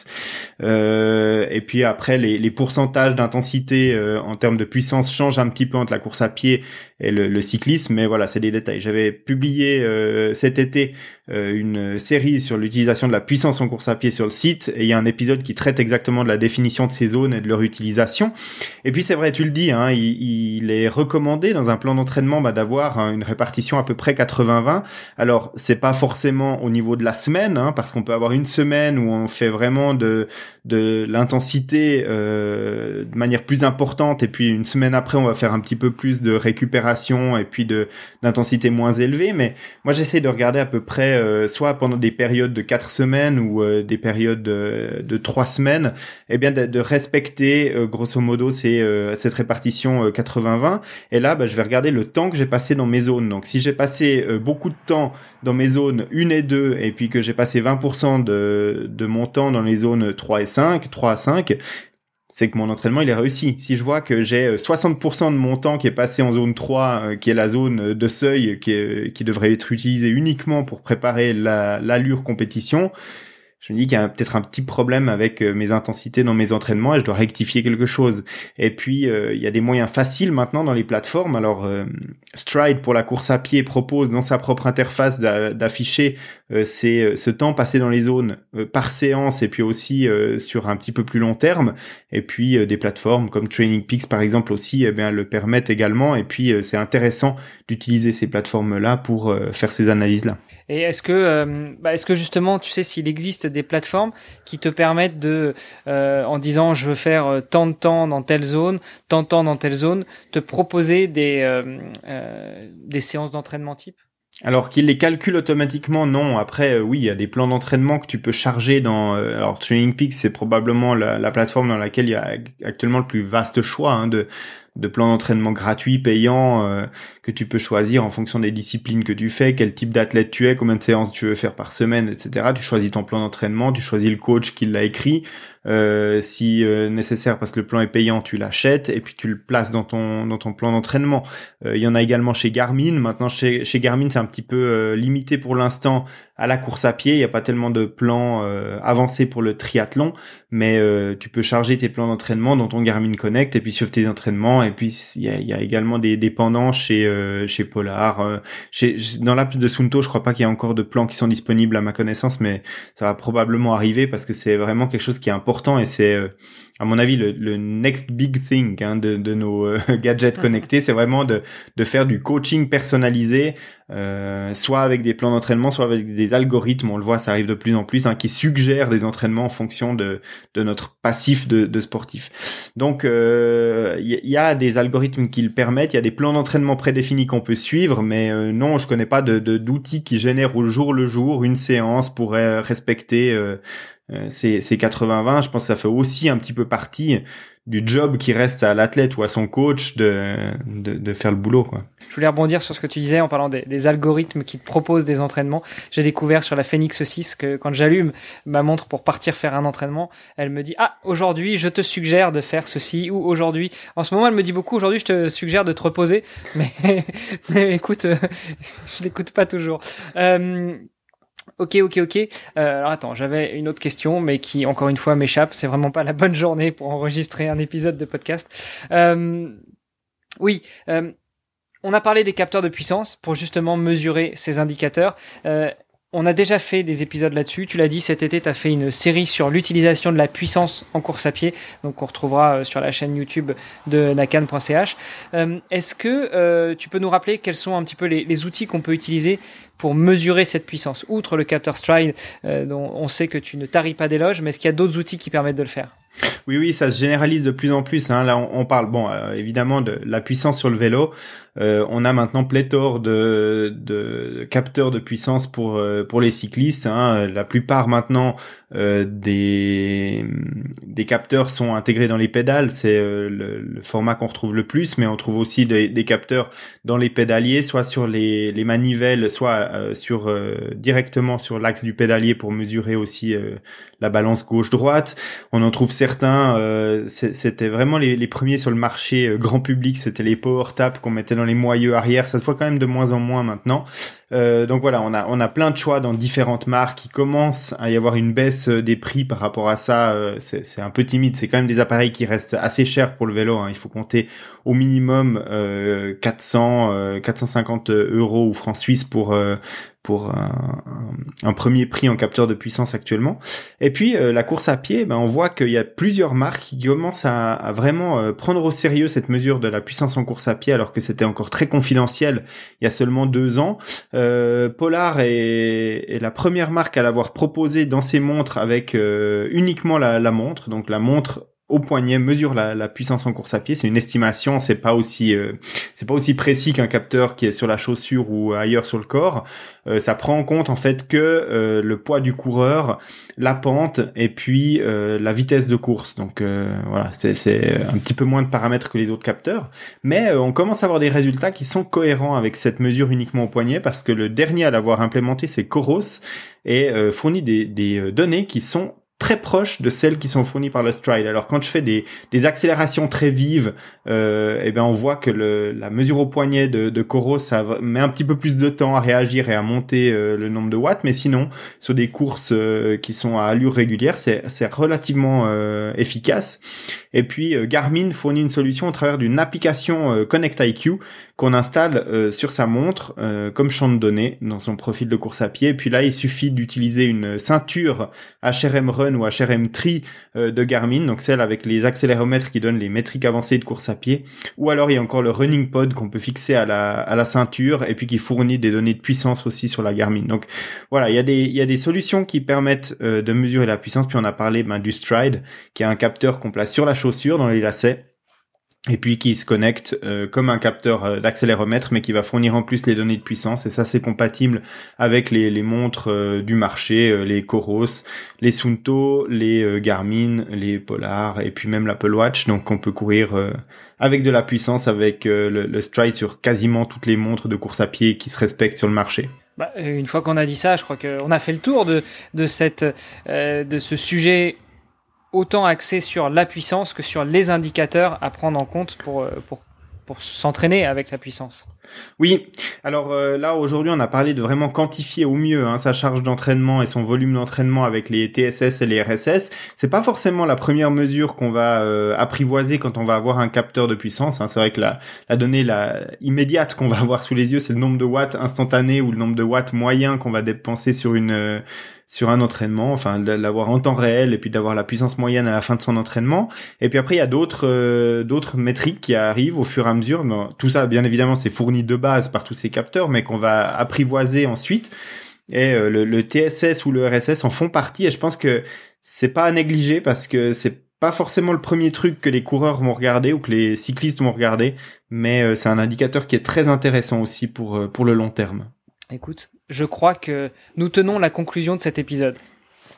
Speaker 2: Et puis après, les pourcentages d'intensité en termes de puissance changent un petit peu entre la course à pied et le cyclisme, mais voilà, c'est des détails. J'avais publié cet été une série sur l'utilisation de la puissance en course à pied sur le site, et il y a un épisode qui traite exactement de la définition de ces zones et de leur utilisation. Et puis c'est vrai, tu le dis, il est recommandé dans un plan d'entraînement d'avoir une répartition à peu près 80-20. Alors c'est pas forcément au niveau de la semaine, parce qu'on peut avoir une semaine où on fait vraiment de l'intensité de manière plus importante, et puis une semaine après on va faire un petit peu plus de récupération et puis d'intensité moins élevée. Mais moi j'essaie de regarder à peu près soit pendant des périodes de 4 semaines ou des périodes de 3 semaines, de respecter grosso modo cette répartition 80-20. Et là je vais regarder le temps que j'ai passé dans mes zones. Donc si j'ai passé beaucoup de temps dans mes zones 1 et 2, et puis que j'ai passé 20% de mon temps dans les zones 3 à 5, c'est que mon entraînement il est réussi. Si je vois que j'ai 60% de mon temps qui est passé en zone 3, qui est la zone de seuil qui devrait être utilisée uniquement pour préparer l'allure compétition, je me dis qu'il y a peut-être un petit problème avec mes intensités dans mes entraînements et je dois rectifier quelque chose. Et puis, il y a des moyens faciles maintenant dans les plateformes. Alors, Stride pour la course à pied propose dans sa propre interface d'afficher ce temps passé dans les zones par séance et puis aussi sur un petit peu plus long terme. Et puis, des plateformes comme Training Peaks, par exemple, aussi le permettent également. Et puis, c'est intéressant d'utiliser ces plateformes-là pour faire ces analyses-là.
Speaker 1: Et est-ce que justement, tu sais s'il existe des plateformes qui te permettent en disant je veux faire tant de temps dans telle zone, tant de temps dans telle zone, te proposer des séances d'entraînement type?
Speaker 2: Alors qu'il les calcule automatiquement, non. Après, oui, il y a des plans d'entraînement que tu peux charger dans. Alors Training Peaks, c'est probablement la plateforme dans laquelle il y a actuellement le plus vaste choix de plans d'entraînement gratuits, payants, que tu peux choisir en fonction des disciplines que tu fais, quel type d'athlète tu es, combien de séances tu veux faire par semaine, etc. Tu choisis ton plan d'entraînement, tu choisis le coach qui l'a écrit, si nécessaire parce que le plan est payant, tu l'achètes et puis tu le places dans ton plan d'entraînement. Il y en a également chez Garmin. Maintenant, chez Garmin, c'est un petit peu limité pour l'instant à la course à pied. Il n'y a pas tellement de plans avancés pour le triathlon, mais tu peux charger tes plans d'entraînement dans ton Garmin Connect et puis suivre tes entraînements. Et puis il y a également des dépendants chez Polar, dans l'app de Suunto, je crois pas qu'il y ait encore de plans qui sont disponibles à ma connaissance, mais ça va probablement arriver parce que c'est vraiment quelque chose qui est important et c'est à mon avis le next big thing de nos gadgets connectés. C'est vraiment de faire du coaching personnalisé, soit avec des plans d'entraînement, soit avec des algorithmes. On le voit, ça arrive de plus en plus, qui suggèrent des entraînements en fonction de notre passif de sportif. Donc il y a des algorithmes qui le permettent, il y a des plans d'entraînement prédéfinis qu'on peut suivre, mais non, je connais pas d'outils qui génèrent au jour le jour une séance pour respecter ces 80-20. Je pense que ça fait aussi un petit peu partie du job qui reste à l'athlète ou à son coach de faire le boulot, quoi.
Speaker 1: Je voulais rebondir sur ce que tu disais en parlant des algorithmes qui te proposent des entraînements. J'ai découvert sur la Phoenix 6 que quand j'allume ma montre pour partir faire un entraînement, elle me dit « Ah, aujourd'hui, je te suggère de faire ceci » ou « Aujourd'hui… » En ce moment, elle me dit beaucoup « Aujourd'hui, je te suggère de te reposer. » Mais écoute, je l'écoute pas toujours. Ok. Alors attends, j'avais une autre question, mais qui encore une fois m'échappe. C'est vraiment pas la bonne journée pour enregistrer un épisode de podcast. Oui. On a parlé des capteurs de puissance pour justement mesurer ces indicateurs. On a déjà fait des épisodes là-dessus. Tu l'as dit, cet été, tu as fait une série sur l'utilisation de la puissance en course à pied. Donc, on retrouvera sur la chaîne YouTube de nakan.ch. Est-ce que tu peux nous rappeler quels sont un petit peu les outils qu'on peut utiliser pour mesurer cette puissance? Outre le capteur Stride, dont on sait que tu ne taris pas d'éloges, mais est-ce qu'il y a d'autres outils qui permettent de le faire?
Speaker 2: Oui, ça se généralise de plus en plus. Hein. Là, on parle, évidemment, de la puissance sur le vélo. On a maintenant pléthore de capteurs de puissance pour les cyclistes. Hein. La plupart maintenant des capteurs sont intégrés dans les pédales. C'est le format qu'on retrouve le plus, mais on trouve aussi des capteurs dans les pédaliers, soit sur les manivelles, soit directement sur l'axe du pédalier pour mesurer aussi la balance gauche-droite. On en trouve certains, c'était vraiment les premiers sur le marché grand public, c'était les PowerTap qu'on mettait dans les moyeux arrière. Ça se voit quand même de moins en moins maintenant. Donc voilà, on a plein de choix dans différentes marques. Il commence à y avoir une baisse des prix par rapport à ça. C'est un peu timide. C'est quand même des appareils qui restent assez chers pour le vélo. Hein. Il faut compter au minimum 450 euros ou francs suisses pour un premier prix en capteur de puissance actuellement. Et puis la course à pied, on voit qu'il y a plusieurs marques qui commencent à vraiment prendre au sérieux cette mesure de la puissance en course à pied, alors que c'était encore très confidentiel il y a seulement 2 ans. Polar est la première marque à l'avoir proposé dans ses montres avec uniquement la montre. Donc la montre au poignet mesure la puissance en course à pied. C'est une estimation, c'est pas aussi précis qu'un capteur qui est sur la chaussure ou ailleurs sur le corps. Ça prend en compte en fait que le poids du coureur, la pente et puis la vitesse de course. Donc voilà, c'est un petit peu moins de paramètres que les autres capteurs, mais on commence à avoir des résultats qui sont cohérents avec cette mesure uniquement au poignet, parce que le dernier à l'avoir implémenté, c'est Coros, et fournit des données qui sont très proches de celles qui sont fournies par le Stride. Alors quand je fais des accélérations très vives, on voit que la mesure au poignet de Coros, ça met un petit peu plus de temps à réagir et à monter le nombre de watts, mais sinon sur des courses qui sont à allure régulière, c'est relativement efficace. Et puis Garmin fournit une solution au travers d'une application Connect IQ qu'on installe sur sa montre comme champ de données dans son profil de course à pied. Et puis là, il suffit d'utiliser une ceinture HRM Run ou HRM Tri de Garmin, donc celle avec les accéléromètres qui donnent les métriques avancées de course à pied. Ou alors il y a encore le Running Pod qu'on peut fixer à la ceinture et puis qui fournit des données de puissance aussi sur la Garmin. Donc voilà, il y a des solutions qui permettent de mesurer la puissance. Puis on a parlé du Stride, qui est un capteur qu'on place sur la chaussure dans les lacets, et puis qui se connecte comme un capteur d'accéléromètre, mais qui va fournir en plus les données de puissance. Et ça, c'est compatible avec les montres du marché, les Coros, les Suunto, les Garmin, les Polar, et puis même l'Apple Watch. Donc on peut courir avec de la puissance avec le Stride sur quasiment toutes les montres de course à pied qui se respectent sur le marché.
Speaker 1: Une fois qu'on a dit ça, je crois qu'on a fait le tour de ce sujet, autant axé sur la puissance que sur les indicateurs à prendre en compte pour s'entraîner avec la puissance.
Speaker 2: Oui, alors là aujourd'hui on a parlé de vraiment quantifier au mieux sa charge d'entraînement et son volume d'entraînement avec les TSS et les RSS. C'est pas forcément la première mesure qu'on va apprivoiser quand on va avoir un capteur de puissance. C'est vrai que la donnée immédiate qu'on va avoir sous les yeux, c'est le nombre de watts instantanés ou le nombre de watts moyen qu'on va dépenser sur un entraînement, enfin de l'avoir en temps réel et puis d'avoir la puissance moyenne à la fin de son entraînement. Et puis après il y a d'autres métriques qui arrivent au fur et à mesure. Tout ça bien évidemment c'est fourni de base par tous ces capteurs, mais qu'on va apprivoiser ensuite. Et le TSS ou le RSS en font partie, et je pense que c'est pas à négliger, parce que c'est pas forcément le premier truc que les coureurs vont regarder ou que les cyclistes vont regarder, mais c'est un indicateur qui est très intéressant aussi pour le long terme.
Speaker 1: Écoute, je crois que nous tenons la conclusion de cet épisode.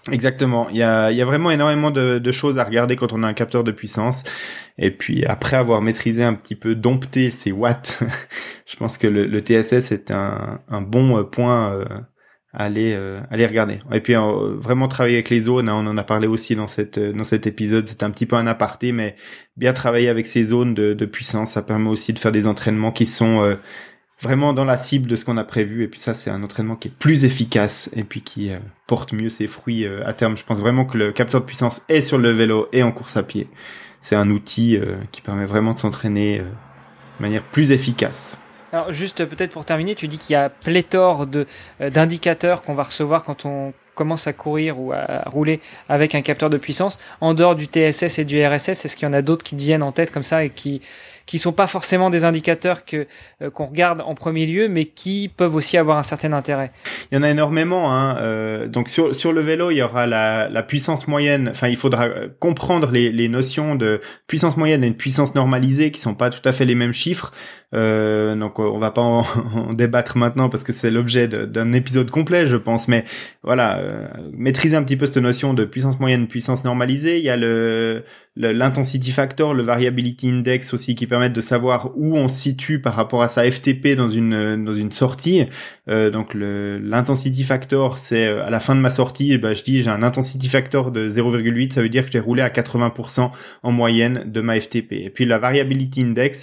Speaker 2: Exactement. Il y a vraiment énormément de choses à regarder quand on a un capteur de puissance. Et puis après avoir maîtrisé un petit peu, dompté ces watts, je pense que le TSS est un bon point à aller regarder. Et puis vraiment travailler avec les zones, hein, on en a parlé aussi dans cet épisode. C'est un petit peu un aparté, mais bien travailler avec ces zones de puissance, ça permet aussi de faire des entraînements qui sont vraiment dans la cible de ce qu'on a prévu. Et puis ça, c'est un entraînement qui est plus efficace et puis qui porte mieux ses fruits à terme. Je pense vraiment que le capteur de puissance est sur le vélo et en course à pied. C'est un outil qui permet vraiment de s'entraîner de manière plus efficace.
Speaker 1: Alors juste peut-être pour terminer, tu dis qu'il y a pléthore d'indicateurs qu'on va recevoir quand on commence à courir ou à rouler avec un capteur de puissance. En dehors du TSS et du RSS, est-ce qu'il y en a d'autres qui te viennent en tête comme ça et qui sont pas forcément des indicateurs qu'on regarde en premier lieu, mais qui peuvent aussi avoir un certain intérêt?
Speaker 2: Il y en a énormément, hein. Donc sur le vélo, il y aura la puissance moyenne. Enfin, il faudra comprendre les notions de puissance moyenne et une puissance normalisée, qui sont pas tout à fait les mêmes chiffres. Donc on va pas en débattre maintenant parce que c'est l'objet d'un épisode complet, je pense. Mais voilà, maîtriser un petit peu cette notion de puissance moyenne, puissance normalisée. Il y a l'intensity factor, le variability index aussi, qui permettent de savoir où on se situe par rapport à sa FTP dans une sortie. Donc l'intensity factor, c'est à la fin de ma sortie, je dis j'ai un intensity factor de 0,8, ça veut dire que j'ai roulé à 80% en moyenne de ma FTP. Et puis la variability index,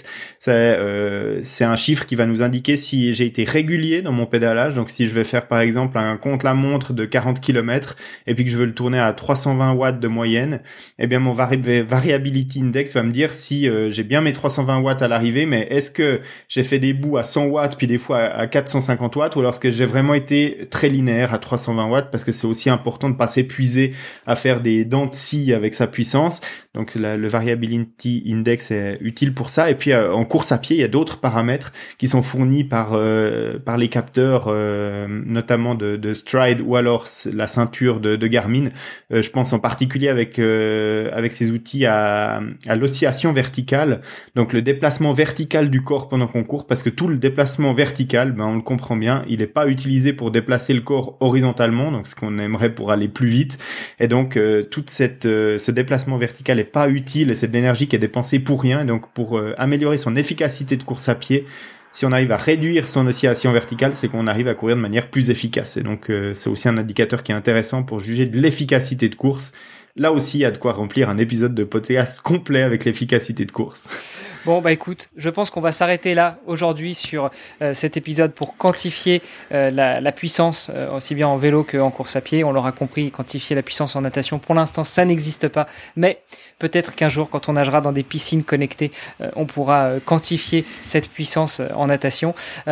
Speaker 2: c'est un chiffre qui va nous indiquer si j'ai été régulier dans mon pédalage. Donc si je vais faire par exemple un contre-la-montre de 40 km et puis que je veux le tourner à 320 watts de moyenne, eh bien mon variability index va me dire si j'ai bien mes 320 watts à l'arrivée, mais est-ce que j'ai fait des bouts à 100 watts puis des fois à 450 watts, ou alors est-ce que j'ai vraiment été très linéaire à 320 watts, parce que c'est aussi important de pas s'épuiser à faire des dents de scie avec sa puissance. Donc le variability index est utile pour ça. Et puis en course à pied, il y a d'autres paramètres qui sont fournis par les capteurs, notamment de Stride ou alors la ceinture de Garmin. Je pense en particulier avec ces outils à l'oscillation verticale, donc le déplacement vertical du corps pendant qu'on court, parce que tout le déplacement vertical, on le comprend bien, il n'est pas utilisé pour déplacer le corps horizontalement, donc ce qu'on aimerait pour aller plus vite. Et donc toute ce déplacement vertical est pas utile, et c'est de l'énergie qui est dépensée pour rien. Et donc pour améliorer son efficacité de course à pied, si on arrive à réduire son oscillation verticale, c'est qu'on arrive à courir de manière plus efficace. Et donc c'est aussi un indicateur qui est intéressant pour juger de l'efficacité de course. Là aussi, il y a de quoi remplir un épisode de podcast complet avec l'efficacité de course.
Speaker 1: Bon, écoute, je pense qu'on va s'arrêter là aujourd'hui sur cet épisode pour quantifier la puissance, aussi bien en vélo qu'en course à pied. On l'aura compris, quantifier la puissance en natation, pour l'instant, ça n'existe pas. Mais peut-être qu'un jour, quand on nagera dans des piscines connectées, on pourra quantifier cette puissance en natation.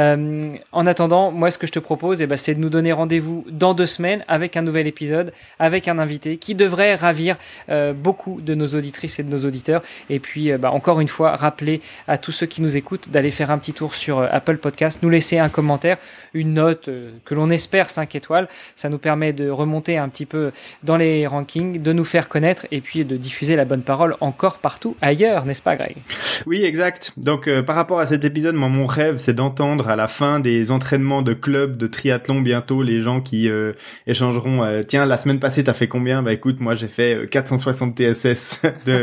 Speaker 1: En attendant, moi, ce que je te propose, c'est de nous donner rendez-vous dans 2 semaines avec un nouvel épisode, avec un invité qui devrait ravir beaucoup de nos auditrices et de nos auditeurs. Et puis, encore une fois, rappeler à tous ceux qui nous écoutent d'aller faire un petit tour sur Apple Podcast, nous laisser un commentaire, une note que l'on espère 5 étoiles. Ça nous permet de remonter un petit peu dans les rankings, de nous faire connaître et puis de diffuser la bonne parole encore partout ailleurs, n'est-ce pas, Greg?
Speaker 2: Oui, exact. Donc par rapport à cet épisode, mon rêve, c'est d'entendre à la fin des entraînements de club de triathlon bientôt les gens qui échangeront tiens, la semaine passée t'as fait combien? Écoute, moi j'ai fait 460 TSS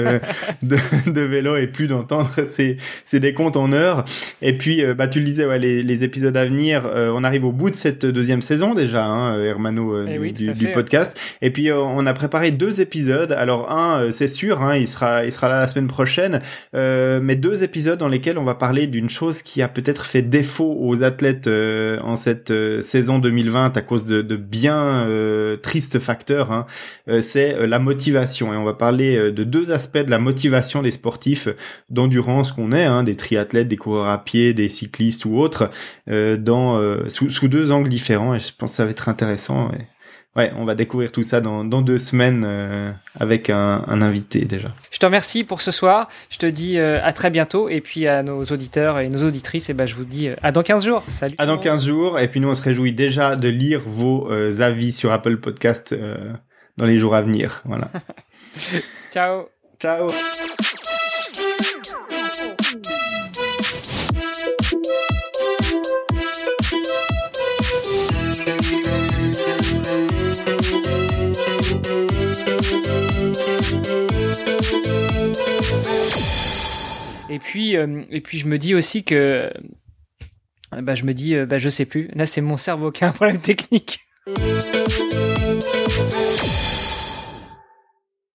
Speaker 2: de vélo, et plus d'entendre c'est des comptes en heures. Et puis tu le disais, les épisodes à venir, on arrive au bout de cette 2e saison déjà, Hermano, du podcast. Et puis on a préparé 2 épisodes. Alors un, c'est sûr, il sera là la semaine prochaine, mais 2 épisodes dans lesquels on va parler d'une chose qui a peut-être fait défaut aux athlètes en cette saison 2020 à cause de bien tristes facteurs. C'est la motivation, et on va parler de 2 aspects de la motivation des sportifs d'endurance qu'on est, des triathlètes, des coureurs à pied, des cyclistes ou autres, sous 2 angles différents, et je pense que ça va être intéressant. Ouais, on va découvrir tout ça dans 2 semaines avec un invité déjà.
Speaker 1: Je te remercie pour ce soir. Je te dis à très bientôt, et puis à nos auditeurs et nos auditrices, je vous dis à dans 15 jours. Salut.
Speaker 2: À dans 15 jours, et puis nous on se réjouit déjà de lire vos avis sur Apple Podcast dans les jours à venir. Voilà.
Speaker 1: Ciao.
Speaker 2: Ciao.
Speaker 1: Et puis je me dis aussi que je sais plus. Là, c'est mon cerveau qui a un problème technique.